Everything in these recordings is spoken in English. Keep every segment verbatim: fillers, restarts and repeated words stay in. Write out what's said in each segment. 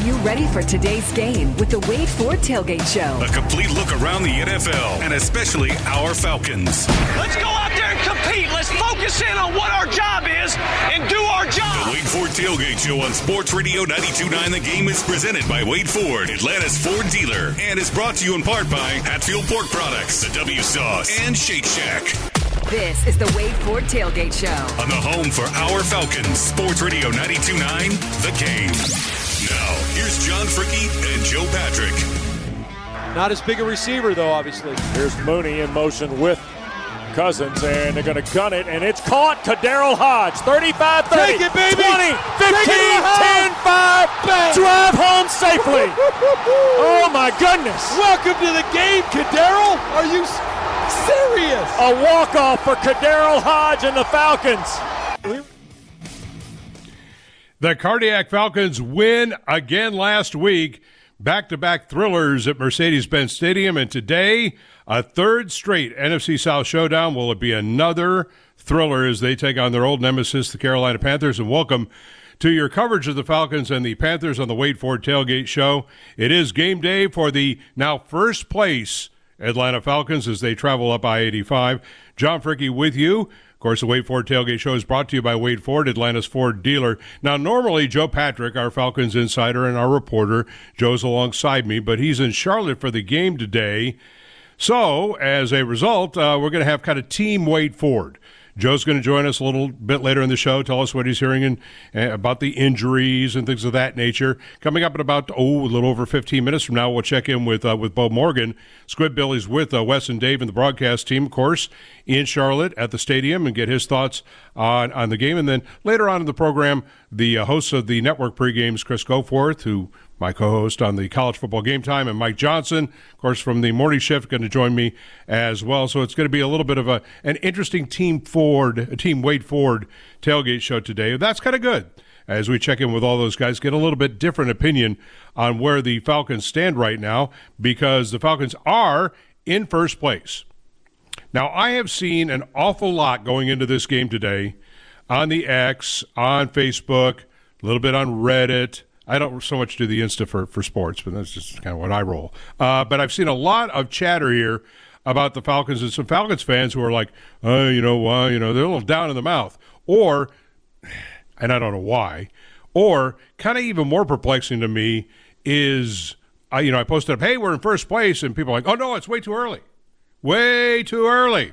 you ready for today's game with the Wade Ford Tailgate Show. A complete look around the N F L, and especially our Falcons. Let's go out there and compete. Let's focus in on what our job is and do our job. The Wade Ford Tailgate Show on Sports Radio ninety-two point nine The Game is presented by Wade Ford, Atlanta's Ford dealer, and is brought to you in part by Hatfield Pork Products, the W Sauce, and Shake Shack. This is the Wade Ford Tailgate Show. On the home for our Falcons, Sports Radio ninety-two point nine The Game. Now, here's John Fricke and Joe Patrick. Not as big a receiver, though, obviously. Here's Mooney in motion with Cousins, and they're going to gun it, and it's caught. KhaDarel Hodge, thirty-five thirty. Take it, baby. twenty, fifteen, ten, five. Drive home safely. Oh, my goodness. Welcome to the game, KhaDarel. Are you serious? A walk-off for KhaDarel Hodge and the Falcons. The Cardiac Falcons win again last week. Back-to-back thrillers at Mercedes-Benz Stadium, and today, a third straight N F C South showdown. Will it be another thriller as they take on their old nemesis, the Carolina Panthers? And welcome to your coverage of the Falcons and the Panthers on the Wade Ford Tailgate Show. It is game day for the now first place Atlanta Falcons as they travel up I eighty-five. John Fricke with you. Of course, the Wade Ford Tailgate Show is brought to you by Wade Ford, Atlanta's Ford dealer. Now, normally, Joe Patrick, our Falcons insider and our reporter, Joe's alongside me, but he's in Charlotte for the game today. So, as a result, uh, we're going to have kind of Team Wade Ford. Joe's going to join us a little bit later in the show, tell us what he's hearing in, uh, about the injuries and things of that nature. Coming up in about, oh, a little over fifteen minutes from now, we'll check in with uh, with Bo Morgan. Squidbilly's with uh, Wes and Dave and the broadcast team, of course, in Charlotte at the stadium, and get his thoughts on, on the game. And then later on in the program, the uh, hosts of the network pregames, Chris Goforth, who my co-host on the College Football Game Time, and Mike Johnson, of course, from the morning shift, going to join me as well. So it's going to be a little bit of a an interesting Team Ford, a Team Wade Ford tailgate show today. That's kind of good as we check in with all those guys, get a little bit different opinion on where the Falcons stand right now, because the Falcons are in first place. Now, I have seen an awful lot going into this game today on the X, on Facebook, a little bit on Reddit. I don't so much do the Insta for, for sports, but that's just kind of what I roll. Uh, but I've seen a lot of chatter here about the Falcons and some Falcons fans who are like, oh, you know, uh, you know, they're a little down in the mouth. Or, and I don't know why, or kind of even more perplexing to me is, uh, you know, I posted up, hey, we're in first place, and people are like, oh, no, it's way too early. Way too early.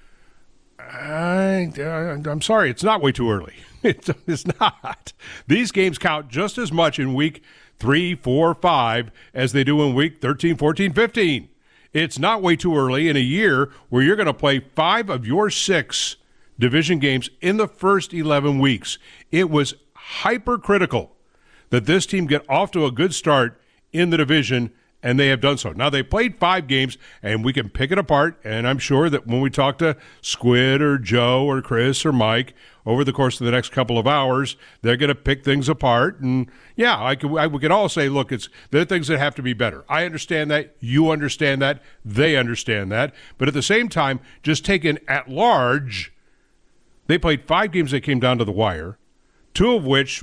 I, I'm sorry, it's not way too early. It's, it's not. These games count just as much in week three, four, five as they do in week thirteen, fourteen, fifteen. It's not way too early in a year where you're going to play five of your six division games in the first eleven weeks. It was hypercritical that this team get off to a good start in the division, and they have done so. Now, they played five games, and we can pick it apart, and I'm sure that when we talk to Squid or Joe or Chris or Mike over the course of the next couple of hours, they're going to pick things apart. And, yeah, I could, I, we could all say, look, it's there are things that have to be better. I understand that. You understand that. They understand that. But at the same time, just taken at large, they played five games that came down to the wire, two of which,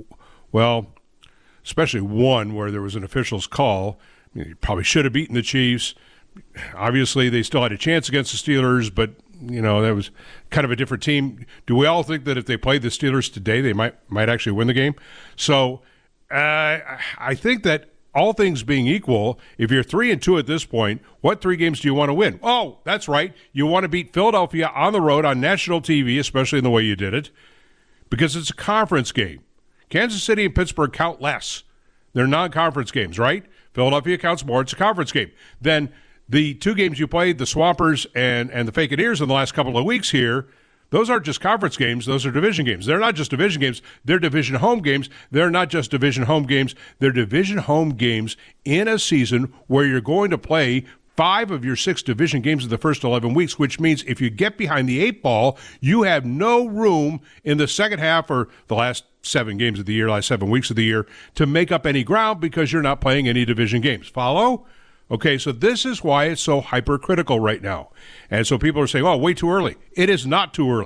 well, especially one where there was an official's call. You probably should have beaten the Chiefs. Obviously, they still had a chance against the Steelers, but, you know, that was kind of a different team. Do we all think that if they played the Steelers today, they might might actually win the game? So uh, I think that all things being equal, if you're three and two at this point, what three games do you want to win? Oh, that's right. You want to beat Philadelphia on the road on national T V, especially in the way you did it, because it's a conference game. Kansas City and Pittsburgh count less. They're non-conference games, right? Philadelphia counts more. It's a conference game. Then the two games you played, the Swampers and, and the Faketeers in the last couple of weeks here, those aren't just conference games. Those are division games. They're not just division games. They're division home games. They're not just division home games. They're division home games in a season where you're going to play five of your six division games in the first eleven weeks, which means if you get behind the eight ball, you have no room in the second half or the last seven games of the year, last seven weeks of the year, to make up any ground because you're not playing any division games. Follow? Okay, so this is why it's so hypercritical right now. And so people are saying, oh, way too early. It is not too early.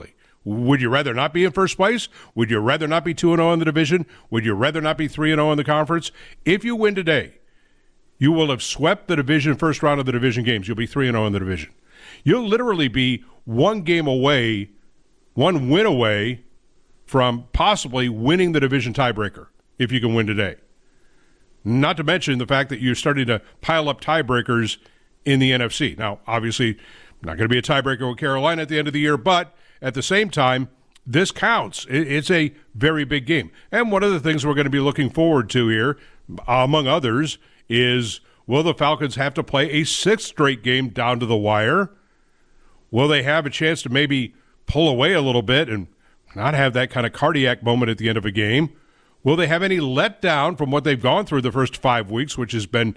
Would you rather not be in first place? Would you rather not be two and oh in the division? Would you rather not be three and oh in the conference? If you win today, you will have swept the division first round of the division games. You'll be three and oh in the division. You'll literally be one game away, one win away from possibly winning the division tiebreaker if you can win today. Not to mention the fact that you're starting to pile up tiebreakers in the N F C. Now, obviously, not going to be a tiebreaker with Carolina at the end of the year, but at the same time, this counts. It's a very big game. And one of the things we're going to be looking forward to here, among others, is will the Falcons have to play a sixth straight game down to the wire? Will they have a chance to maybe pull away a little bit and not have that kind of cardiac moment at the end of a game? Will they have any letdown from what they've gone through the first five weeks, which has been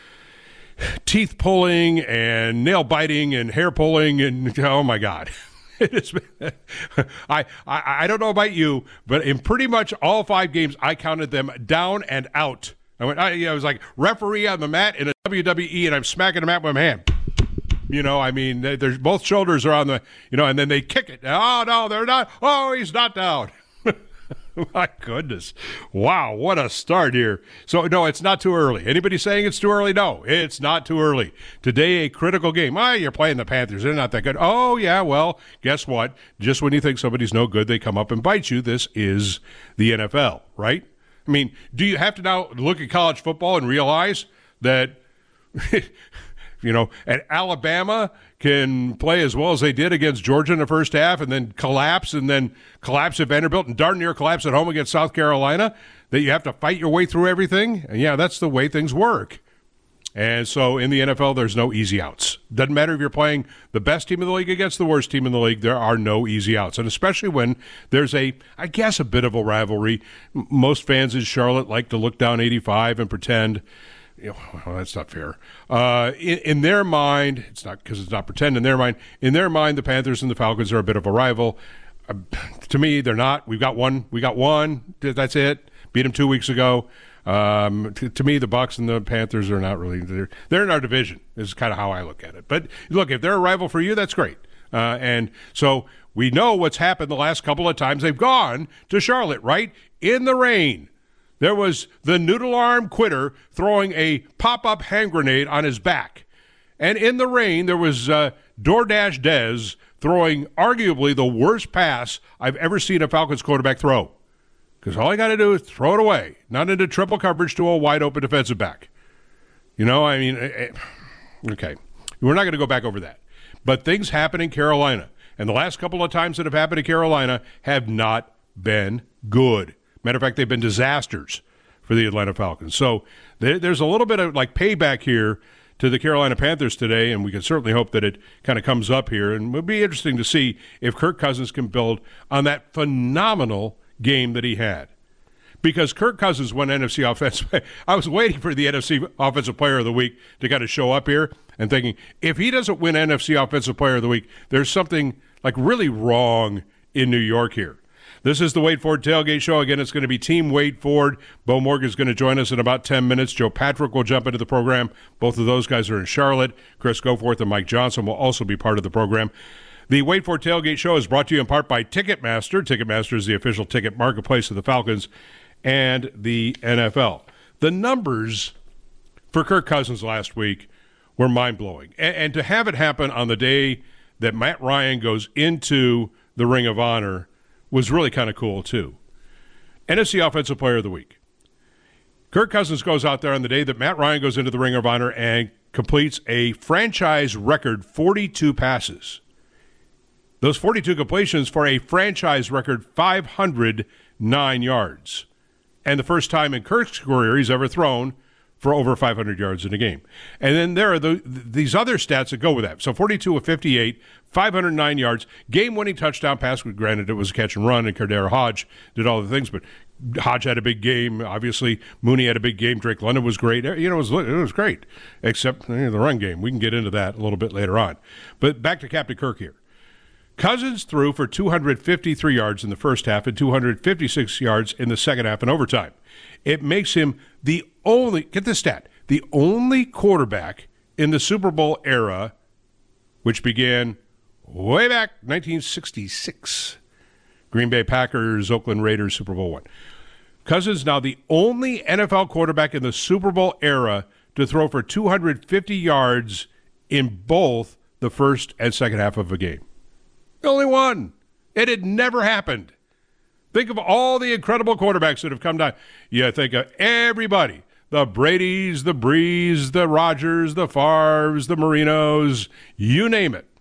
teeth pulling and nail biting and hair pulling and, oh, my God. It has been, I, I, I don't know about you, but in pretty much all five games, I counted them down and out. I went, I, I was like referee on the mat in a W W E, and I'm smacking the mat with my hand. You know, I mean, there's both shoulders are on the, you know, and then they kick it. Oh, no, they're not. Oh, he's not down. My goodness. Wow, what a start here. So, no, it's not too early. Anybody saying it's too early? No, it's not too early. Today, a critical game. Ah, you're playing the Panthers. They're not that good. Oh, yeah, well, guess what? Just when you think somebody's no good, they come up and bite you. This is the N F L, right? I mean, do you have to now look at college football and realize that, you know, at Alabama can play as well as they did against Georgia in the first half and then collapse and then collapse at Vanderbilt and darn near collapse at home against South Carolina, that you have to fight your way through everything? And yeah, that's the way things work. And so in the N F L, there's no easy outs. Doesn't matter if you're playing the best team in the league against the worst team in the league, there are no easy outs. And especially when there's a, I guess, a bit of a rivalry. Most fans in Charlotte like to look down eighty-five and pretend, you know, well, that's not fair. Uh, in, in their mind, it's not because it's not pretend. In their mind, in their mind, the Panthers and the Falcons are a bit of a rival. Uh, to me, they're not. We've got one. We got one. That's it. Beat them two weeks ago. Um, to, to me, the Bucs and the Panthers are not really. They're, they're in our division. Is kind of how I look at it. But look, if they're a rival for you, that's great. Uh, and so we know what's happened the last couple of times they've gone to Charlotte. Right in the rain. There was the noodle arm quitter throwing a pop-up hand grenade on his back. And in the rain, there was uh, DoorDash Dez throwing arguably the worst pass I've ever seen a Falcons quarterback throw. Because all I got to do is throw it away, not into triple coverage to a wide-open defensive back. You know, I mean, okay. We're not going to go back over that. But things happen in Carolina. And the last couple of times that have happened in Carolina have not been good. Matter of fact, they've been disasters for the Atlanta Falcons. So there, there's a little bit of like payback here to the Carolina Panthers today, and we can certainly hope that it kind of comes up here. And it would be interesting to see if Kirk Cousins can build on that phenomenal game that he had. Because Kirk Cousins won N F C Offensive. I was waiting for the N F C Offensive Player of the Week to kind of show up here and thinking, if he doesn't win N F C Offensive Player of the Week, there's something like really wrong in New York here. This is the Wade Ford Tailgate Show. Again, it's going to be Team Wade Ford. Bo Morgan is going to join us in about ten minutes. Joe Patrick will jump into the program. Both of those guys are in Charlotte. Chris Goforth and Mike Johnson will also be part of the program. The Wade Ford Tailgate Show is brought to you in part by Ticketmaster. Ticketmaster is the official ticket marketplace of the Falcons and the N F L. The numbers for Kirk Cousins last week were mind-blowing. And, and to have it happen on the day that Matt Ryan goes into the Ring of Honor was really kind of cool, too. N F C Offensive Player of the Week. Kirk Cousins goes out there on the day that Matt Ryan goes into the Ring of Honor and completes a franchise record forty-two passes. Those forty-two completions for a franchise record five hundred nine yards. And the first time in Kirk's career he's ever thrown for over five hundred yards in a game. And then there are the, these other stats that go with that. So forty-two of fifty-eight, five hundred nine yards, game-winning touchdown pass. Granted, it was a catch and run, and Cardero Hodge did all the things, but Hodge had a big game. Obviously, Mooney had a big game. Drake London was great. You know, it was, it was great, except you know, the run game. We can get into that a little bit later on. But back to Captain Kirk here. Cousins threw for two hundred fifty-three yards in the first half and two hundred fifty-six yards in the second half in overtime. It makes him the only, get this stat, the only quarterback in the Super Bowl era, which began way back nineteen sixty-six, Green Bay Packers, Oakland Raiders, Super Bowl one. Cousins now the only N F L quarterback in the Super Bowl era to throw for two hundred fifty yards in both the first and second half of a game. The only one. It had never happened. Think of all the incredible quarterbacks that have come down. You think of everybody. The Bradys, the Brees, the Rodgers, the Favres, the Marinos, you name it.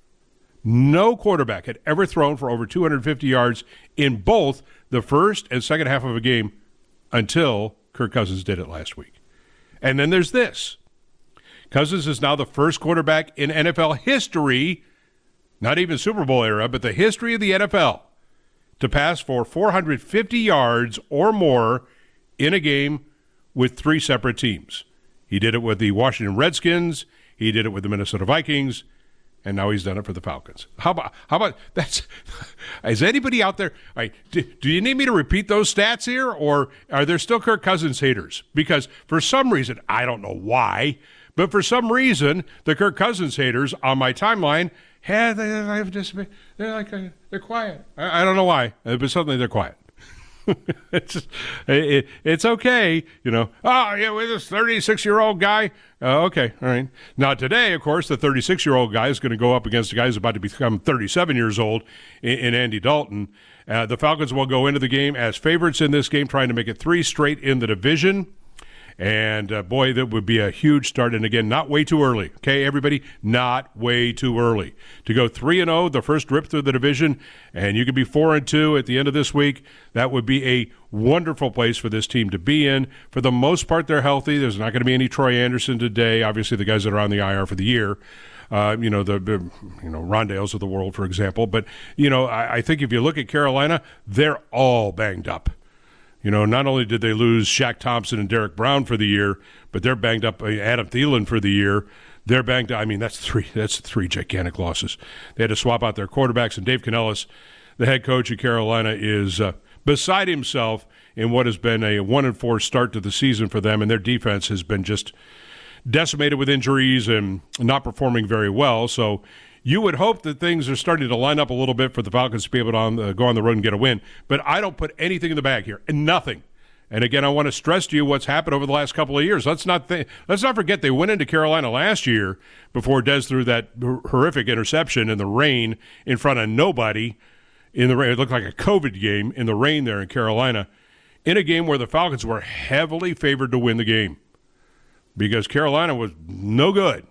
No quarterback had ever thrown for over two hundred fifty yards in both the first and second half of a game until Kirk Cousins did it last week. And then there's this. Cousins is now the first quarterback in N F L history, not even Super Bowl era, but the history of the N F L, to pass for four hundred fifty yards or more in a game with three separate teams. He did it with the Washington Redskins, he did it with the Minnesota Vikings, and now he's done it for the Falcons. How about, how about, that's, is anybody out there, all right, do, do you need me to repeat those stats here, or are there still Kirk Cousins haters? Because for some reason, I don't know why, but for some reason, the Kirk Cousins haters on my timeline, yeah, they, they've just been, they're like, uh, they're quiet. I, I don't know why, but suddenly they're quiet. it's just, it, it's okay, you know. Oh, yeah, with this thirty-six-year-old guy. Uh, okay, all right. Now, today, of course, the thirty-six-year-old guy is going to go up against a guy who's about to become thirty-seven years old in, in Andy Dalton. Uh, the Falcons will go into the game as favorites in this game, trying to make it three straight in the division. And, uh, boy, that would be a huge start. And, again, not way too early. Okay, everybody? Not way too early. To go three and oh, the first rip through the division, and you could be four and two at the end of this week, that would be a wonderful place for this team to be in. For the most part, they're healthy. There's not going to be any Troy Anderson today. Obviously, the guys that are on the I R for the year. Uh, you know, the, the you know Rondales of the world, for example. But, you know, I, I think if you look at Carolina, they're all banged up. You know, not only did they lose Shaq Thompson and Derek Brown for the year, but they're banged up Adam Thielen for the year. They're banged up. I mean, that's three That's three gigantic losses. They had to swap out their quarterbacks, and Dave Canellis, the head coach of Carolina, is uh, beside himself in what has been a one and four start to the season for them, and their defense has been just decimated with injuries and not performing very well. So you would hope that things are starting to line up a little bit for the Falcons to be able to on the, go on the road and get a win. But I don't put anything in the bag here, and nothing. And again, I want to stress to you what's happened over the last couple of years. Let's not th- let's not forget they went into Carolina last year before Dez threw that horrific interception in the rain in front of nobody. In the rain, it looked like a COVID game in the rain there in Carolina, in a game where the Falcons were heavily favored to win the game because Carolina was no good.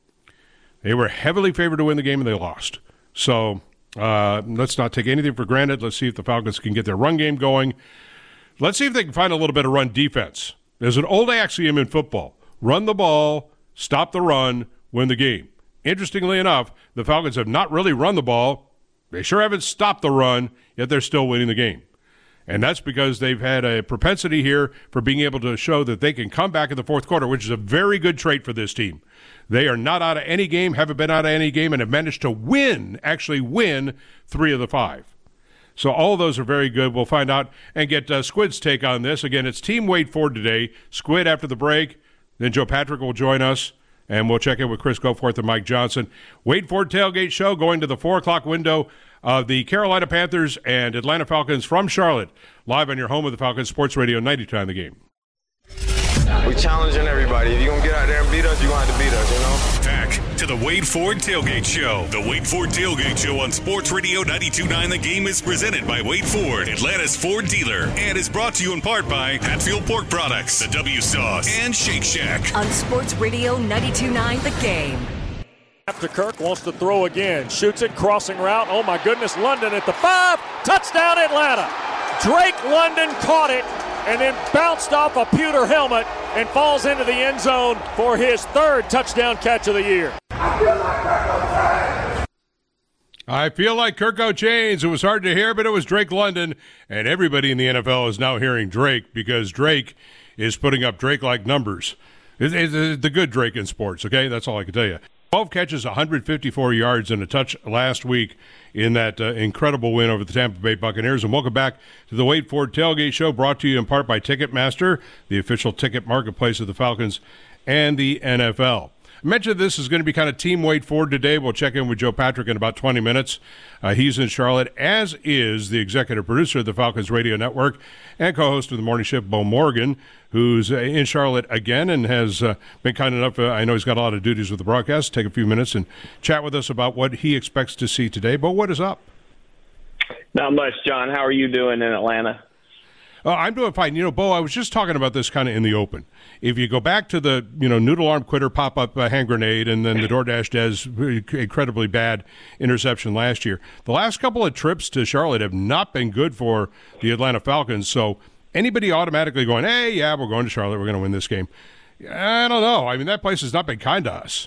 They were heavily favored to win the game, and they lost. So uh, let's not take anything for granted. Let's see if the Falcons can get their run game going. Let's see if they can find a little bit of run defense. There's an old axiom in football. Run the ball, stop the run, win the game. Interestingly enough, the Falcons have not really run the ball. They sure haven't stopped the run, yet they're still winning the game. And that's because they've had a propensity here for being able to show that they can come back in the fourth quarter, which is a very good trait for this team. They are not out of any game, haven't been out of any game, and have managed to win, actually win, three of the five. So all of those are very good. We'll find out and get uh, Squid's take on this. Again, it's Team Wade Ford today. Squid after the break. Then Joe Patrick will join us, and we'll check in with Chris Goforth and Mike Johnson. Wade Ford Tailgate Show going to the four o'clock window of the Carolina Panthers and Atlanta Falcons from Charlotte, live on your home of the Falcons, Sports Radio ninety-two The Game. We challenging everybody. If you're going to get out there and beat us, you're going to have to beat us, you know? Back to the Wade Ford Tailgate Show. The Wade Ford Tailgate Show on Sports Radio ninety-two point nine The Game is presented by Wade Ford, Atlanta's Ford dealer, and is brought to you in part by Hatfield Pork Products, the W Sauce, and Shake Shack. On Sports Radio ninety-two point nine The Game. After Kirk wants to throw again. Shoots it, crossing route. Oh, my goodness. London at the five. Touchdown, Atlanta. Drake London caught it and then bounced off a pewter helmet and falls into the end zone for his third touchdown catch of the year. I feel like Kirk O'Chains. It was hard to hear, but it was Drake London, and everybody in the N F L is now hearing Drake because Drake is putting up Drake-like numbers. It's, it's the good Drake in sports, okay? That's all I can tell you. twelve catches, one hundred fifty-four yards, and a touch last week in that uh, incredible win over the Tampa Bay Buccaneers. And welcome back to the Wade Ford Tailgate Show, brought to you in part by Ticketmaster, the official ticket marketplace of the Falcons and the N F L. I mentioned this is going to be kind of Team Wade Ford today. We'll check in with Joe Patrick in about twenty minutes. Uh, he's in Charlotte, as is the executive producer of the Falcons Radio Network and co-host of the Morning Shift, Bo Morgan, who's uh, in Charlotte again and has uh, been kind enough, uh, I know he's got a lot of duties with the broadcast, take a few minutes and chat with us about what he expects to see today. Bo, what is up? Not much, John. How are you doing in Atlanta? Uh, I'm doing fine. You know, Bo, I was just talking about this kind of in the open. If you go back to the, you know, noodle arm quitter pop-up uh, hand grenade and then the DoorDash Dez incredibly bad interception last year, the last couple of trips to Charlotte have not been good for the Atlanta Falcons. So anybody automatically going, hey, yeah, we're going to Charlotte, we're going to win this game. I don't know. I mean, that place has not been kind to us.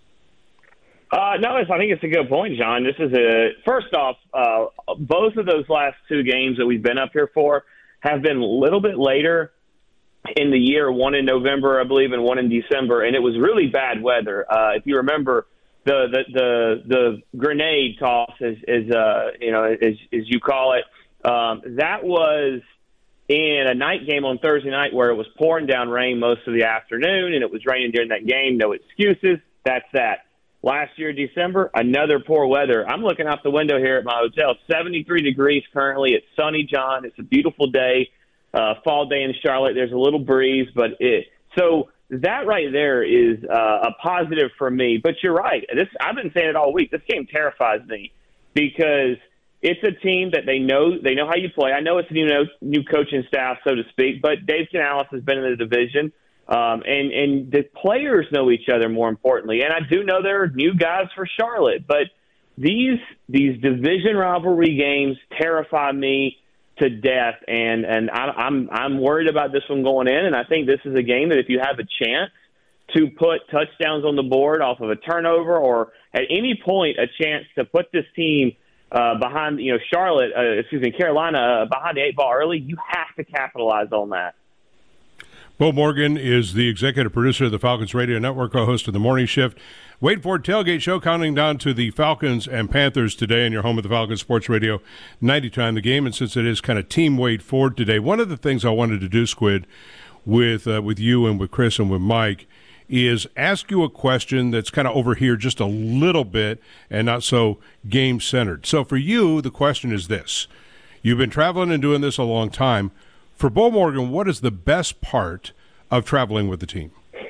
Uh, no, it's, I think it's a good point, John. This is a first off, uh, both of those last two games that we've been up here for have been a little bit later in the year, one in November, I believe, and one in December, and it was really bad weather. Uh, if you remember, the the the, the grenade toss, as, as uh, you know, as, as you call it, um, that was in a night game on Thursday night where it was pouring down rain most of the afternoon, and it was raining during that game. No excuses. That's that. Last year, December, another poor weather. I'm looking out the window here at my hotel. seventy-three degrees currently. It's sunny, John. It's a beautiful day, uh, fall day in Charlotte. There's a little breeze, but it. So that right there is uh, a positive for me. But you're right. This I've been saying it all week. This game terrifies me because it's a team that they know they know how you play. I know it's a new new coaching staff, so to speak, but Dave Canales has been in the division. Um, and, and the players know each other, more importantly. And I do know there are new guys for Charlotte, but these these division rivalry games terrify me to death. And, and I, I'm I'm worried about this one going in. And I think this is a game that if you have a chance to put touchdowns on the board off of a turnover or at any point a chance to put this team uh, behind, you know, Charlotte, uh, excuse me, Carolina uh, behind the eight ball early, you have to capitalize on that. Bo Morgan is the executive producer of the Falcons Radio Network, co-host of the Morning Shift. Wade Ford Tailgate Show, counting down to the Falcons and Panthers today, and you're home at the Falcons Sports Radio ninety-two nine The Game. And since it is kind of Team Wade Ford today, one of the things I wanted to do, Squid, with uh, with you and with Chris and with Mike, is ask you a question that's kind of over here just a little bit and not so game-centered. So for you, the question is this. You've been traveling and doing this a long time. For Bo Morgan, what is the best part of traveling with the team?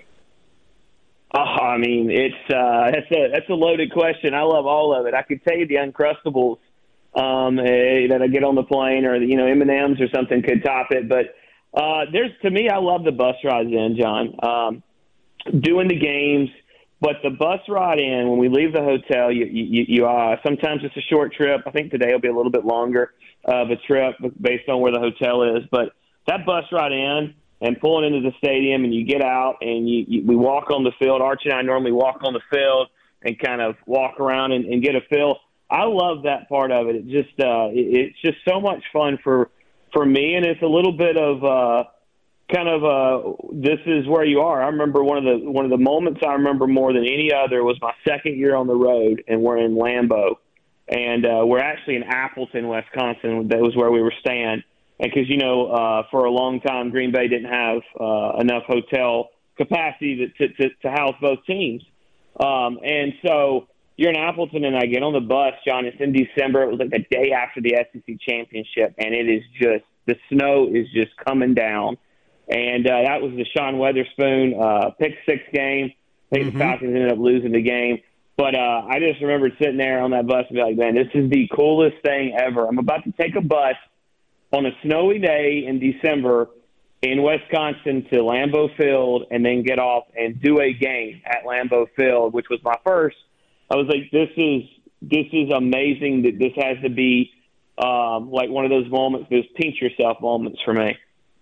Oh, I mean, it's uh, that's a that's a loaded question. I love all of it. I could tell you the Uncrustables um, eh, that I get on the plane, or the, you know, M and M's or something could top it. But uh, there's to me, I love the bus rides in, John. Um, doing the games, but the bus ride in when we leave the hotel, you you, you uh, sometimes it's a short trip. I think today will be a little bit longer of a trip based on where the hotel is, but that bus ride in and pulling into the stadium, and you get out and you, you we walk on the field. Archie and I normally walk on the field and kind of walk around and, and get a feel. I love that part of it. It just uh, it, it's just so much fun for for me, and it's a little bit of uh, kind of uh, this is where you are. I remember one of the one of the moments I remember more than any other was my second year on the road, and we're in Lambeau. And uh, we're actually in Appleton, Wisconsin. That was where we were staying. And because, you know, uh, for a long time, Green Bay didn't have uh, enough hotel capacity to, to, to house both teams. Um, and so you're in Appleton, and I get on the bus, John. It's in December. It was like the day after the S E C championship. And it is just – the snow is just coming down. And uh, that was the Sean Weatherspoon uh, pick six game. I think mm-hmm. the Falcons ended up losing the game. But uh, I just remembered sitting there on that bus and be like, man, this is the coolest thing ever. I'm about to take a bus on a snowy day in December in Wisconsin to Lambeau Field and then get off and do a game at Lambeau Field, which was my first. I was like, this is this is amazing that this has to be um, like one of those moments, those pinch yourself moments for me.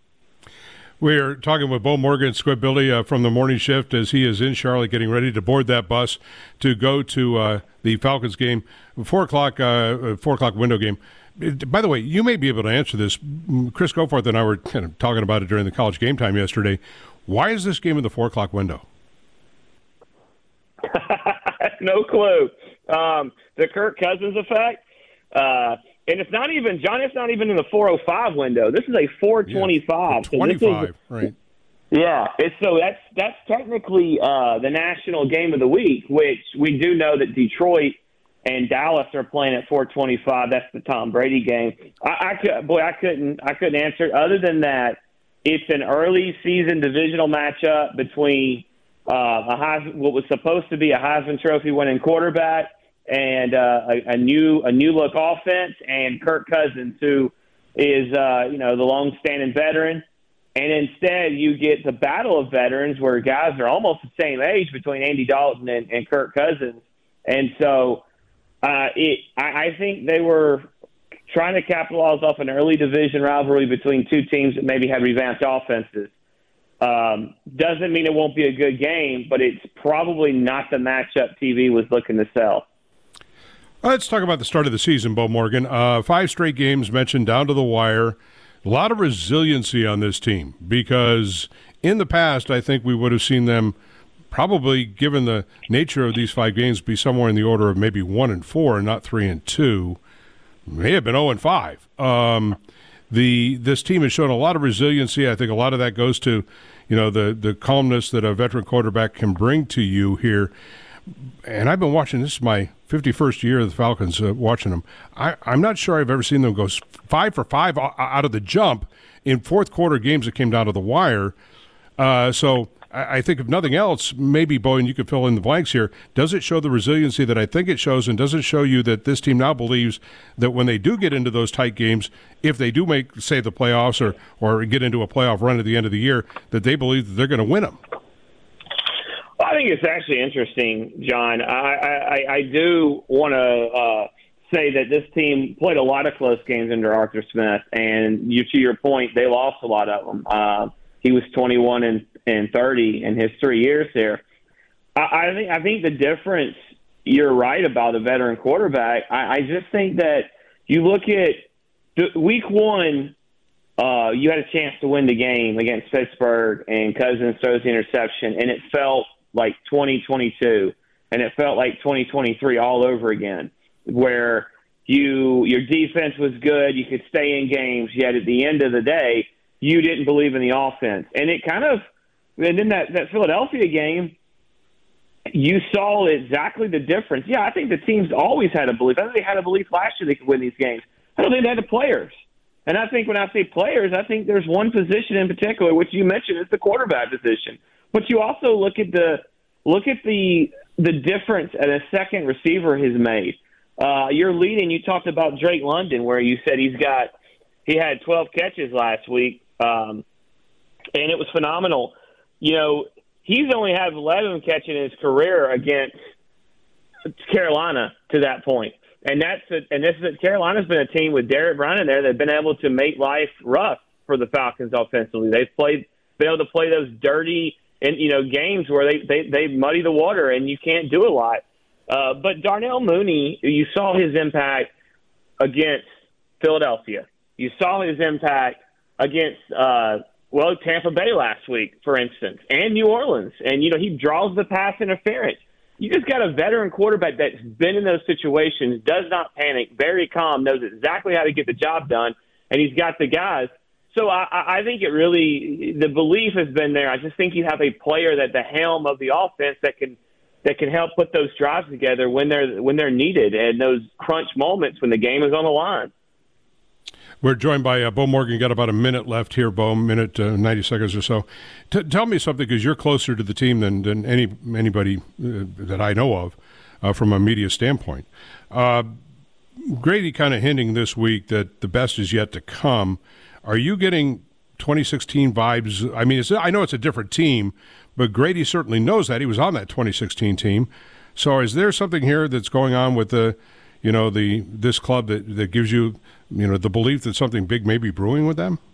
We're talking with Bo Morgan, Squidbilly uh, from the Morning Shift as he is in Charlotte getting ready to board that bus to go to uh, the Falcons game, four o'clock, uh, four o'clock window game. By the way, you may be able to answer this. Chris Goforth and I were kind of talking about it during the College Game Time yesterday. Why is this game in the four o'clock window? No clue. Um, the Kirk Cousins effect. Uh, And it's not even, John, it's not even in the four oh five window. This is a four twenty-five. Yeah, twenty-five, so right. Yeah, it's, so that's that's technically uh, the national game of the week, which we do know that Detroit and Dallas are playing at four twenty-five. That's the Tom Brady game. I, I could, boy, I couldn't, I couldn't answer it. Other than that, it's an early season divisional matchup between uh, a Heis- what was supposed to be a Heisman Trophy winning quarterback and uh, a, a new a new look offense, and Kirk Cousins, who is uh, you know the long-standing veteran. And instead, you get the battle of veterans where guys are almost the same age between Andy Dalton and, and Kirk Cousins. And so uh, it, I, I think they were trying to capitalize off an early division rivalry between two teams that maybe had revamped offenses. Um, doesn't mean it won't be a good game, but it's probably not the matchup T V was looking to sell. Let's talk about the start of the season, Bo Morgan. Uh, five straight games mentioned down to the wire. A lot of resiliency on this team because in the past, I think we would have seen them probably, given the nature of these five games, be somewhere in the order of maybe one and four and not three and two. May have been zero and five. Um, the this team has shown a lot of resiliency. I think a lot of that goes to, you know, the the calmness that a veteran quarterback can bring to you here. And I've been watching, this is my fifty-first year of the Falcons, uh, watching them. I, I'm not sure I've ever seen them go five for five out of the jump in fourth quarter games that came down to the wire. Uh, so I, I think if nothing else, maybe, Bo, and you could fill in the blanks here, does it show the resiliency that I think it shows, and does it show you that this team now believes that when they do get into those tight games, if they do make, say, the playoffs or, or get into a playoff run at the end of the year, that they believe that they're going to win them? I think it's actually interesting, John. I, I, I do want to uh, say that this team played a lot of close games under Arthur Smith, and you, to your point, they lost a lot of them. Uh, he was twenty-one and, and thirty in his three years there. I, I think I think the difference, you're right about a veteran quarterback. I, I just think that you look at the, week one, uh, you had a chance to win the game against Pittsburgh, and Cousins throws the interception, and it felt like twenty twenty-two, and it felt like twenty twenty-three all over again, where you your defense was good, you could stay in games, yet at the end of the day, you didn't believe in the offense. And it kind of, and then that, that Philadelphia game, you saw exactly the difference. Yeah, I think the teams always had a belief. I think they had a belief last year they could win these games. I don't think they had the players. And I think when I say players, I think there's one position in particular, which you mentioned, is the quarterback position. But you also look at the look at the the difference that a second receiver has made. Uh, you're leading. You talked about Drake London, where you said he's got he had twelve catches last week, um, and it was phenomenal. You know, he's only had eleven catches in his career against Carolina to that point, and that's a, and this is a, Carolina's been a team with Derek Brown in there that's been able to make life rough for the Falcons offensively. They've played been able to play those dirty. And, you know, games where they, they, they muddy the water and you can't do a lot. Uh, but Darnell Mooney, you saw his impact against Philadelphia. You saw his impact against, uh, well, Tampa Bay last week, for instance, and New Orleans. And, you know, he draws the pass interference. You just got a veteran quarterback that's been in those situations, does not panic, very calm, knows exactly how to get the job done, and he's got the guys. So I, I think it really, the belief has been there. I just think you have a player at the helm of the offense that can that can help put those drives together when they're when they're needed and those crunch moments when the game is on the line. We're joined by uh, Bo Morgan. Got about a minute left here, Bo. Minute uh, ninety seconds or so. T- tell me something, because you're closer to the team than than any anybody uh, that I know of uh, from a media standpoint. Uh, Grady kind of hinting this week that the best is yet to come. Are you getting twenty sixteen vibes? I mean, it's, I know it's a different team, but Grady certainly knows that. He was on that twenty sixteen team. So is there something here that's going on with the, you know, the this club that, that gives you, you know, the belief that something big may be brewing with them?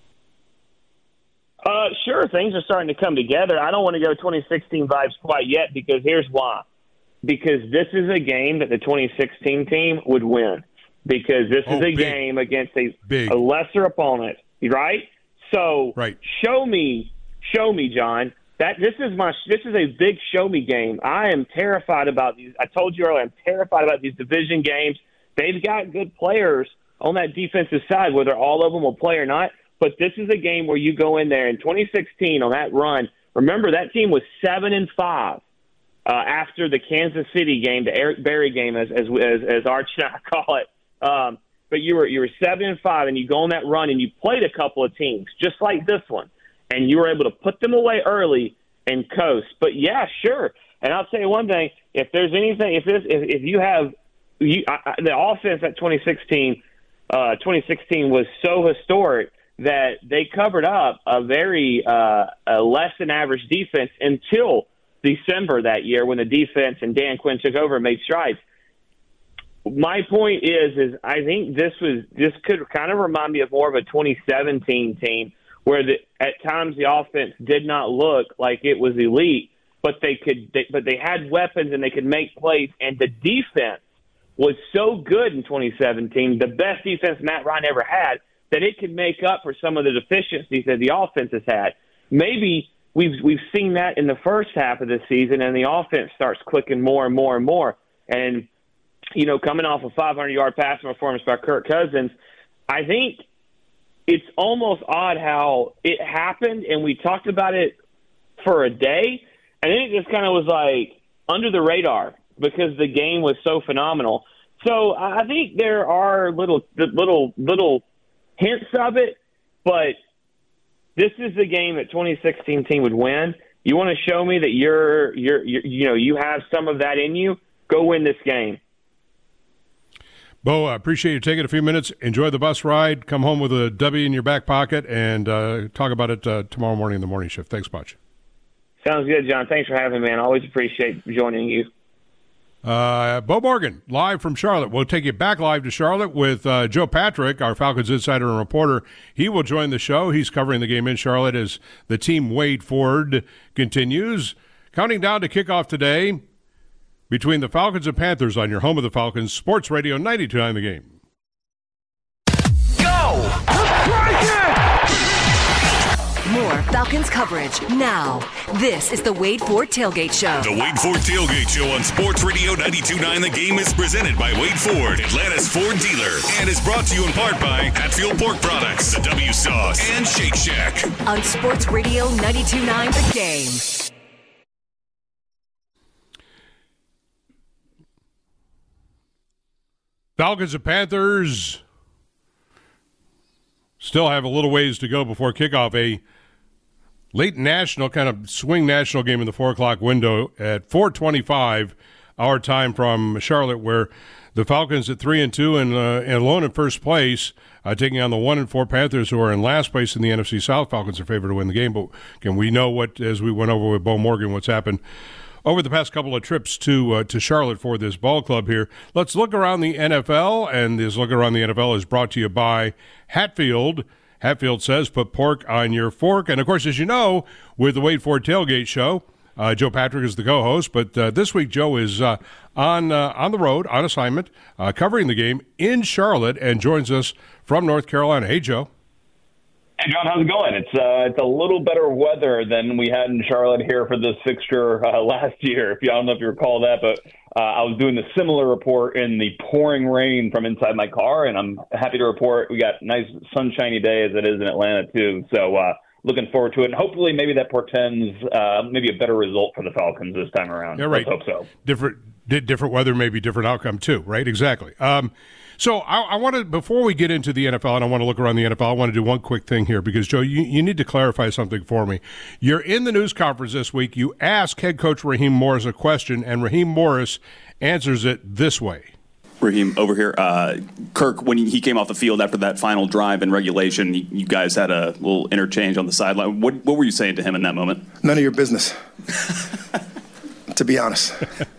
Uh, sure, things are starting to come together. I don't want to go twenty sixteen vibes quite yet, because here's why. Because this is a game that the twenty sixteen team would win. Because this oh, is a big. game against a, Big. a lesser opponent, right? So right. show me, show me, John, that this is my this is a big show me game. I am terrified about these. I told you earlier, I'm terrified about these division games. They've got good players on that defensive side, whether all of them will play or not. But this is a game where you go in there in twenty sixteen on that run. Remember, that team was seven and five uh, after the Kansas City game, the Eric Berry game, as as as, as Arch and I call it. Um, but you were you were seven and five, and you go on that run, and you played a couple of teams just like this one, and you were able to put them away early and coast. But yeah, sure. And I'll tell you one thing: if there's anything, if this, if, if you have you, I, the offense at twenty sixteen, uh, twenty sixteen was so historic that they covered up a very uh, a less than average defense until December that year when the defense and Dan Quinn took over and made strides. My point is, is I think this was this could kind of remind me of more of a twenty seventeen team where the, at times the offense did not look like it was elite, but they could, they, but they had weapons and they could make plays, and the defense was so good in twenty seventeen, the best defense Matt Ryan ever had, that it could make up for some of the deficiencies that the offense has had. Maybe we've we've seen that in the first half of the season, and the offense starts clicking more and more and more. And, you know, coming off a five hundred yard passing performance by Kirk Cousins, I think it's almost odd how it happened, and we talked about it for a day, and then it just kind of was like under the radar because the game was so phenomenal. So I think there are little little little – hints of it, but this is the game that twenty sixteen team would win. You want to show me that you're, you're, you're, you know, you have some of that in you? Go win this game. Bo, I appreciate you taking a few minutes. Enjoy the bus ride. Come home with a W in your back pocket, and uh, talk about it uh, tomorrow morning in the morning shift. Thanks much. Sounds good, John. Thanks for having me, man. I always appreciate joining you. Uh, Bo Morgan, live from Charlotte. We'll take you back live to Charlotte with uh, Joe Patrick, our Falcons insider and reporter. He will join the show. He's covering the game in Charlotte as the team Wade Ford continues. Counting down to kickoff today between the Falcons and Panthers on your home of the Falcons, Sports Radio ninety-two point nine The Game. Go! Strike it! More Falcons coverage now. This is the Wade Ford Tailgate Show. The Wade Ford Tailgate Show on Sports Radio ninety-two point nine The Game is presented by Wade Ford, Atlanta's Ford dealer, and is brought to you in part by Hatfield Pork Products, the W Sauce, and Shake Shack. On Sports Radio ninety-two point nine The Game. Falcons and Panthers still have a little ways to go before kickoff. A late national, kind of swing national game in the four o'clock window at four twenty-five our time from Charlotte, where the Falcons at three and two and, uh, and alone in first place, uh, taking on the one and four Panthers, who are in last place in the N F C South. Falcons are favored to win the game, but can we know what, as we went over with Bo Morgan, what's happened over the past couple of trips to uh, to Charlotte for this ball club here. Let's look around the N F L, and this look around the N F L is brought to you by Hatfield. Hatfield says, put pork on your fork. And, of course, as you know, with the Wade Ford Tailgate Show, uh, Joe Patrick is the co-host. But uh, this week, Joe is uh, on uh, on the road, on assignment, uh, covering the game in Charlotte, and joins us from North Carolina. Hey, Joe. Hey, John, how's it going? It's uh, it's a little better weather than we had in Charlotte here for this fixture uh, last year. If you, I don't know if you recall that, but uh, I was doing a similar report in the pouring rain from inside my car, and I'm happy to report we got a nice sunshiny day as it is in Atlanta, too. So uh, looking forward to it, and hopefully maybe that portends uh, maybe a better result for the Falcons this time around. Yeah, right. Let's hope so. Different, different weather, maybe different outcome, too, right? Exactly. Um, So I, I want to, before we get into the N F L, and I want to look around the N F L, I want to do one quick thing here because, Joe, you, you need to clarify something for me. You're in the news conference this week. You ask head coach Raheem Morris a question, and Raheem Morris answers it this way. Raheem, over here, uh, Kirk, when he came off the field after that final drive in regulation, you, you guys had a little interchange on the sideline. What, what were you saying to him in that moment? None of your business, to be honest.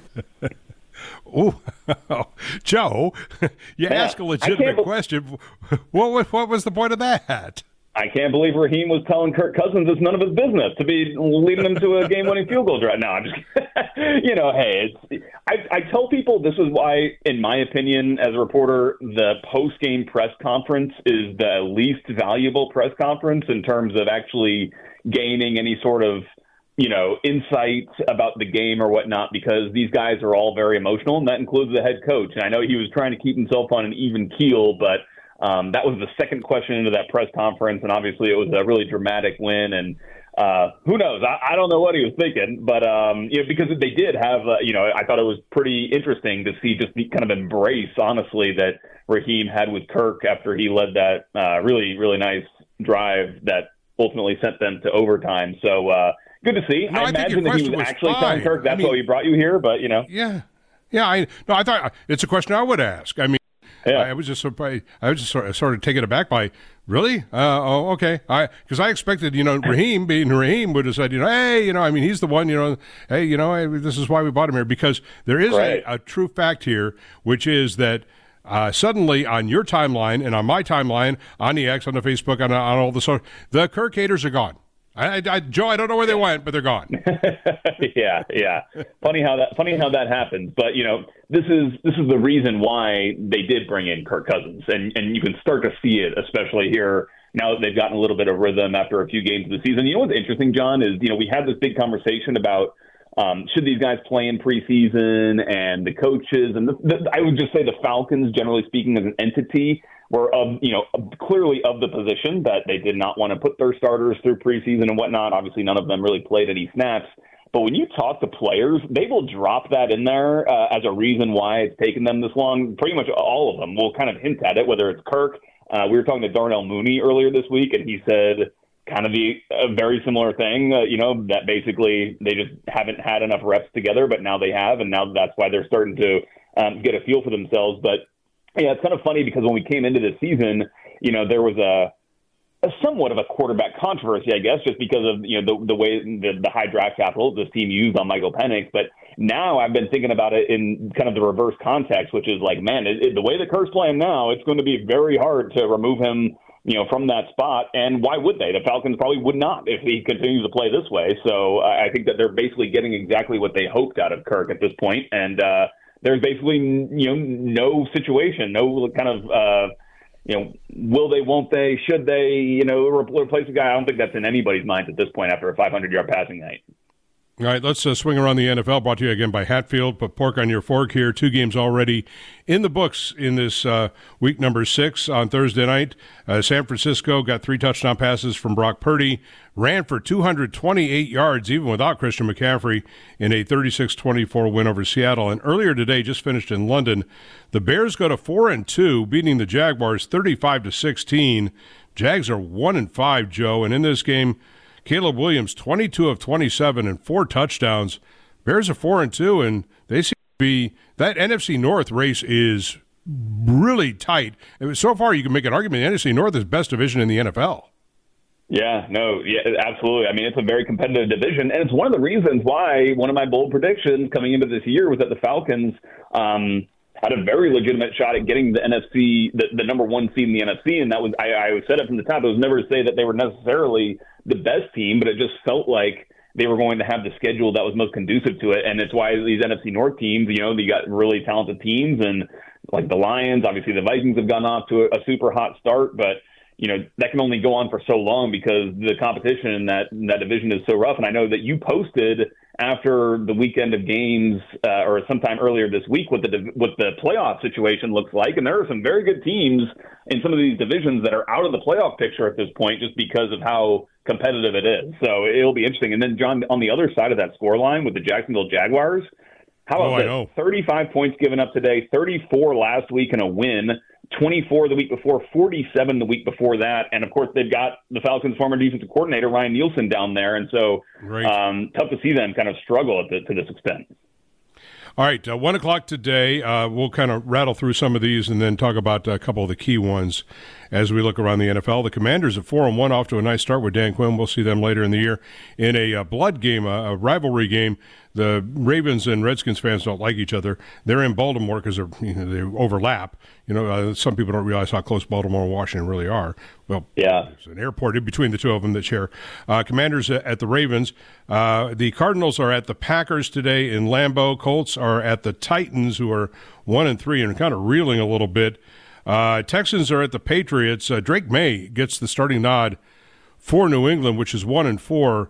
Oh, Joe, you Man, ask a legitimate be- question. What was, what was the point of that? I can't believe Raheem was telling Kirk Cousins it's none of his business to be leading them to a game-winning field goal right now. I'm just, you know, hey, it's, I, I tell people this is why, in my opinion, as a reporter, the post-game press conference is the least valuable press conference in terms of actually gaining any sort of, you know, insights about the game or whatnot, because these guys are all very emotional, and that includes the head coach. And I know he was trying to keep himself on an even keel, but Um, that was the second question into that press conference, and obviously it was a really dramatic win. And uh, who knows? I, I don't know what he was thinking, but um, you know, because they did have, uh, you know, I thought it was pretty interesting to see just the kind of embrace, honestly, that Raheem had with Kirk after he led that uh, really, really nice drive that ultimately sent them to overtime. So uh, good to see. No, I, I imagine that he was, was actually fine. telling Kirk that's I mean, why we brought you here, but you know, yeah, yeah. I no, I thought it's a question I would ask. I mean. Yeah. I was just surprised. I was just sort of, sort of taken aback by, really? Uh, oh, okay. I because I expected, you know, Raheem being Raheem would have said, you know, hey, you know, I mean, he's the one, you know, hey, you know, hey, this is why we bought him here, because there is right. a, a true fact here, which is that uh, suddenly on your timeline and on my timeline, on the X, on the Facebook, on, on all the social, the Kirk haters are gone. I, I, Joe, I don't know where they went, but they're gone. yeah, yeah. Funny how that funny how that happens. But you know, this is this is the reason why they did bring in Kirk Cousins, and and you can start to see it, especially here now that they've gotten a little bit of rhythm after a few games of the season. You know what's interesting, John, is you know we had this big conversation about um, should these guys play in preseason, and the coaches, and the, the, I would just say the Falcons, generally speaking, as an entity, were of, you know, clearly of the position that they did not want to put their starters through preseason and whatnot. Obviously, none of them really played any snaps. But when you talk to players, they will drop that in there uh, as a reason why it's taken them this long. Pretty much all of them will kind of hint at it, whether it's Kirk. Uh, we were talking to Darnell Mooney earlier this week, and he said kind of the a very similar thing, uh, you know, that basically they just haven't had enough reps together, but now they have, and now that's why they're starting to um, get a feel for themselves. But yeah, it's kind of funny because when we came into this season, you know, there was a, a somewhat of a quarterback controversy, I guess, just because of, you know, the, the way the, the high draft capital this team used on Michael Penix. But now I've been thinking about it in kind of the reverse context, which is like, man, it, it, the way the Kirk's playing now, it's going to be very hard to remove him, you know, from that spot. And why would they? The Falcons probably would not if he continues to play this way. So uh, I think that they're basically getting exactly what they hoped out of Kirk at this point. And, uh, there's basically, you know, no situation, no kind of, uh, you know, will they, won't they, should they, you know, replace a guy. I don't think that's in anybody's mind at this point after a five hundred yard passing night. All right, let's uh, swing around the N F L, brought to you again by Hatfield. Put pork on your fork here. Two games already in the books in this uh, week number six on Thursday night. Uh, San Francisco got three touchdown passes from Brock Purdy, ran for two hundred twenty-eight yards even without Christian McCaffrey in a thirty-six twenty-four win over Seattle. And earlier today, just finished in London, the Bears go to four and two, beating the Jaguars thirty-five to sixteen. Jags are one and five, Joe, and in this game, Caleb Williams, twenty-two of twenty-seven and four touchdowns. Bears are four and two, and they seem to be that N F C North race is really tight. So far, you can make an argument the N F C North is best division in the N F L. Yeah, no, yeah, absolutely. I mean, it's a very competitive division, and it's one of the reasons why one of my bold predictions coming into this year was that the Falcons um, had a very legitimate shot at getting the N F C, the, the number one seed in the N F C, and that was I, I said it from the top. It was never to say that they were necessarily the best team, but it just felt like they were going to have the schedule that was most conducive to it, and it's why these N F C North teams, you know, you got really talented teams, and like the Lions, obviously the Vikings have gone off to a, a super hot start, but you know, that can only go on for so long because the competition in that in that division is so rough. And I know that you posted after the weekend of games uh, or sometime earlier this week what the what the playoff situation looks like. And there are some very good teams in some of these divisions that are out of the playoff picture at this point just because of how competitive it is. So it'll be interesting. And then, John, on the other side of that score line with the Jacksonville Jaguars, how about oh, this? thirty-five points given up today, thirty-four last week in a win, twenty-four the week before, forty-seven the week before that. And, of course, they've got the Falcons' former defensive coordinator, Ryan Nielsen, down there. And so um, tough to see them kind of struggle at the, to this extent. All right, uh, one o'clock today. Uh, we'll kind of rattle through some of these and then talk about a couple of the key ones as we look around the N F L. The Commanders at four and one, off to a nice start with Dan Quinn. We'll see them later in the year in a uh, blood game, a, a rivalry game. The Ravens and Redskins fans don't like each other. They're in Baltimore because you know, they overlap. You know, uh, some people don't realize how close Baltimore and Washington really are. Well, yeah, there's an airport in between the two of them that share. Uh, Commanders at the Ravens. Uh, the Cardinals are at the Packers today in Lambeau. Colts are at the Titans, who are one and three and kind of reeling a little bit. Uh, Texans are at the Patriots. Uh, Drake May gets the starting nod for New England, which is one and four.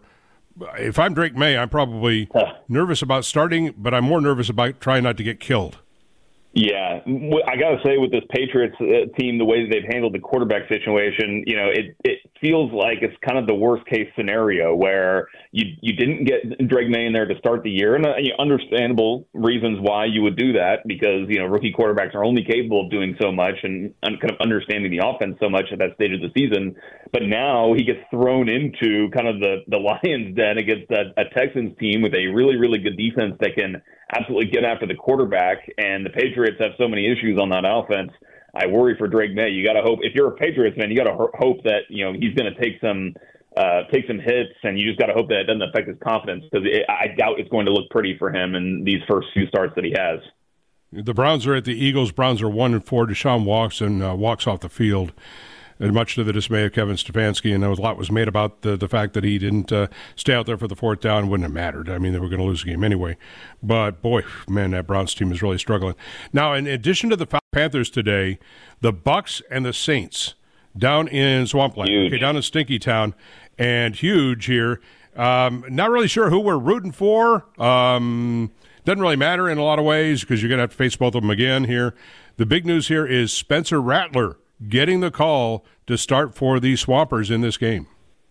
If I'm Drake May, I'm probably nervous about starting, but I'm more nervous about trying not to get killed. Yeah, I got to say, with this Patriots uh, team, the way that they've handled the quarterback situation, you know, it, it feels like it's kind of the worst case scenario where you you didn't get Drake May in there to start the year, and uh, understandable reasons why you would do that, because, you know, rookie quarterbacks are only capable of doing so much and, and kind of understanding the offense so much at that stage of the season. But now he gets thrown into kind of the, the Lions' den against a, a Texans team with a really, really good defense that can absolutely get after the quarterback, and the Patriots have so many issues on that offense. I worry for Drake May. You got to hope, if you're a Patriots fan, you got to hope that, you know, he's going to take some uh, take some hits, and you just got to hope that it doesn't affect his confidence, because I doubt it's going to look pretty for him in these first few starts that he has. The Browns are at the Eagles. Browns are one and four. Deshaun walks and uh, walks off the field, and much to the dismay of Kevin Stefanski, and a lot was made about the, the fact that he didn't uh, stay out there for the fourth down. Wouldn't have mattered. I mean, they were going to lose the game anyway. But, boy, man, that Browns team is really struggling. Now, in addition to the Panthers today, the Bucks and the Saints down in Swampland, huge. Okay, down in Stinky Town, and huge here. Um, not really sure who we're rooting for. Um, doesn't really matter in a lot of ways, because you're going to have to face both of them again here. The big news here is Spencer Rattler getting the call to start for the Swampers in this game.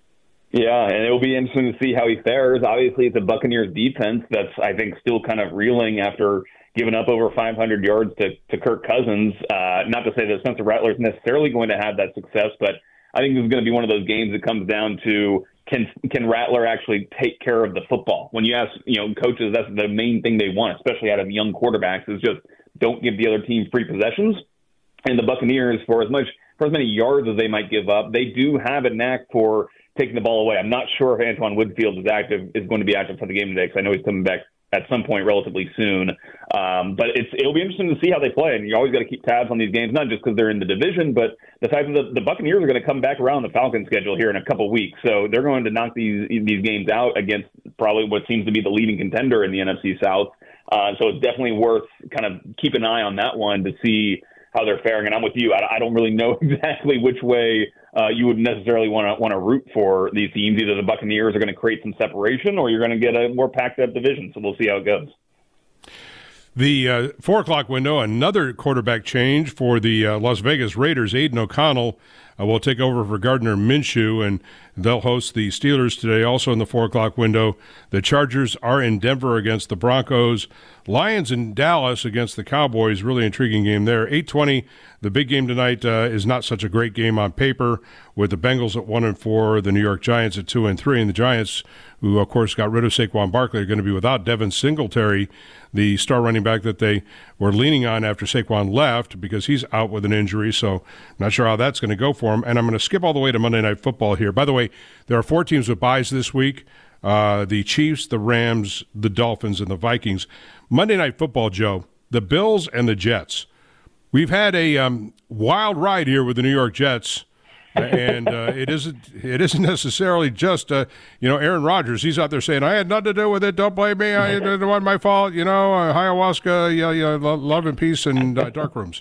Yeah, and it'll be interesting to see how he fares. Obviously, it's a Buccaneers defense that's, I think, still kind of reeling after giving up over five hundred yards to, to Kirk Cousins. Uh, not to say that Spencer Rattler is necessarily going to have that success, but I think this is going to be one of those games that comes down to, can can Rattler actually take care of the football? When you ask, you know, coaches, that's the main thing they want, especially out of young quarterbacks, is just don't give the other team free possessions. And the Buccaneers, for as much for as many yards as they might give up, they do have a knack for taking the ball away. I'm not sure if Antoine Woodfield is active is going to be active for the game today, because I know he's coming back at some point relatively soon. Um, but it's it'll be interesting to see how they play, and you always got to keep tabs on these games, not just because they're in the division, but the fact that the, the Buccaneers are going to come back around the Falcons schedule here in a couple weeks, so they're going to knock these these games out against probably what seems to be the leading contender in the N F C South. Uh, so it's definitely worth kind of keep an eye on that one to see how they're faring. And I'm with you. I, I don't really know exactly which way uh, you would necessarily want to want to root for these teams. Either the Buccaneers are going to create some separation, or you're going to get a more packed up division. So we'll see how it goes. The uh, four o'clock window, another quarterback change for the uh, Las Vegas Raiders. Aiden O'Connell uh, will take over for Gardner Minshew, and they'll host the Steelers today. Also in the four o'clock window, the Chargers are in Denver against the Broncos. Lions in Dallas against the Cowboys. Really intriguing game there. eight twenty, the big game tonight uh, is not such a great game on paper, with the Bengals at one and four, the New York Giants at two and three, and the Giants, who of course got rid of Saquon Barkley, are going to be without Devin Singletary, the star running back that they were leaning on after Saquon left, because he's out with an injury. So not sure how that's going to go for him. And I'm going to skip all the way to Monday Night Football here. By the way, there are four teams with byes this week. Uh, the Chiefs, the Rams, the Dolphins, and the Vikings. Monday Night Football, Joe, the Bills and the Jets. We've had a um, wild ride here with the New York Jets, and uh, it isn't it isn't necessarily just uh, you know Aaron Rodgers. He's out there saying, "I had nothing to do with it. Don't blame me. I, it wasn't my fault." You know, uh, ayahuasca, yeah, yeah, love and peace, and uh, dark rooms.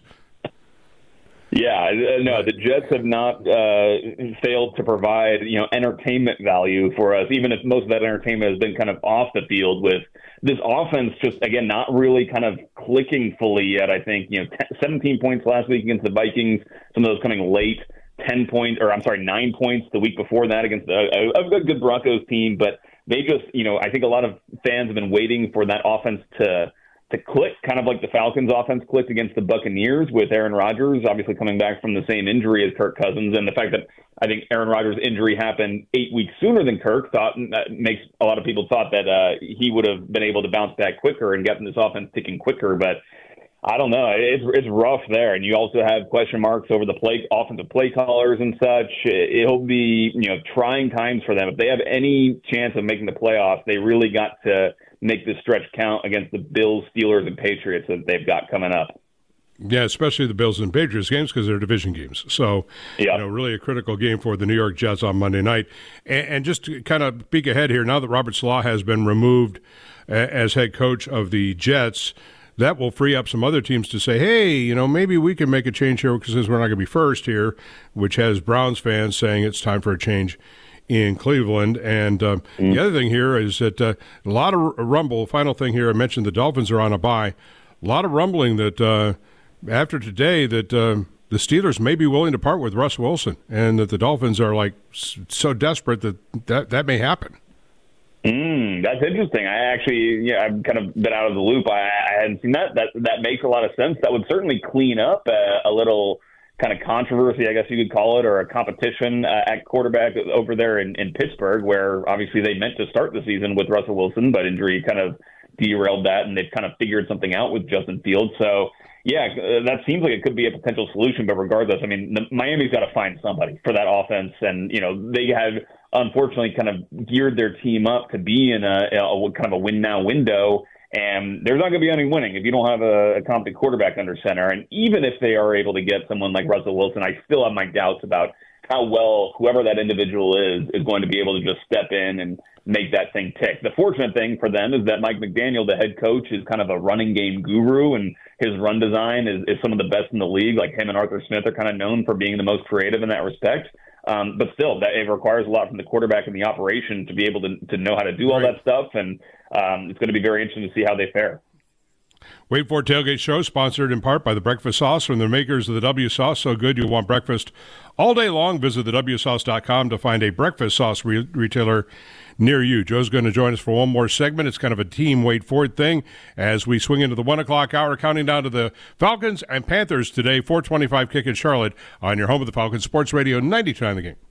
Yeah, no, the Jets have not uh, failed to provide, you know, entertainment value for us, even if most of that entertainment has been kind of off the field, with this offense just, again, not really kind of clicking fully yet. I think, you know, seventeen points last week against the Vikings, some of those coming late, ten points, or I'm sorry, nine points the week before that against a, a good Broncos team. But they just, you know, I think a lot of fans have been waiting for that offense to to click, kind of like the Falcons offense clicked against the Buccaneers with Aaron Rodgers, obviously coming back from the same injury as Kirk Cousins. And the fact that I think Aaron Rodgers' injury happened eight weeks sooner than Kirk thought, that makes a lot of people thought that uh, he would have been able to bounce back quicker and gotten this offense ticking quicker. But I don't know. It's it's rough there. And you also have question marks over the play, offensive play callers and such. It'll be, you know, trying times for them. If they have any chance of making the playoffs, they really got to make this stretch count against the Bills, Steelers, and Patriots that they've got coming up. Yeah, especially the Bills and Patriots games, because they're division games. So, yep. you know, really a critical game for the New York Jets on Monday night. And, and just to kind of peek ahead here, now that Robert Saleh has been removed as head coach of the Jets, that will free up some other teams to say, hey, you know, maybe we can make a change here, because since we're not going to be first here, which has Browns fans saying it's time for a change in Cleveland. And uh, mm. the other thing here is that uh, a lot of rumble. Final thing here, I mentioned the Dolphins are on a bye. A a lot of rumbling that uh, after today that uh, the Steelers may be willing to part with Russ Wilson, and that the Dolphins are like so desperate that that, that may happen. Mm, that's interesting. I actually, yeah, I've kind of been out of the loop. I, I hadn't seen that. That that makes a lot of sense. That would certainly clean up a, a little kind of controversy, I guess you could call it, or a competition uh, at quarterback over there in, in Pittsburgh, where obviously they meant to start the season with Russell Wilson, but injury kind of derailed that, and they've kind of figured something out with Justin Fields. So, yeah, that seems like it could be a potential solution. But regardless, I mean, the, Miami's got to find somebody for that offense, and you know they have unfortunately kind of geared their team up to be in a, a kind of a win now window. And there's not going to be any winning if you don't have a, a competent quarterback under center. And even if they are able to get someone like Russell Wilson, I still have my doubts about how well whoever that individual is is going to be able to just step in and make that thing tick. The fortunate thing for them is that Mike McDaniel, the head coach, is kind of a running game guru, and his run design is, is some of the best in the league. Like him and Arthur Smith are kind of known for being the most creative in that respect. Um, but still, that it requires a lot from the quarterback and the operation to be able to, to know how to do all that stuff. And um, it's going to be very interesting to see how they fare. Wait for Tailgate Show, sponsored in part by the Breakfast Sauce from the makers of the W Sauce. So good you'll want breakfast all day long. Visit the W sauce dot com to find a breakfast sauce re- retailer near you. Joe's going to join us for one more segment. It's kind of a team Wait For It thing as we swing into the one o'clock hour, counting down to the Falcons and Panthers today, four twenty-five kick in Charlotte on your home of the Falcons, Sports Radio ninety-two point nine The Game.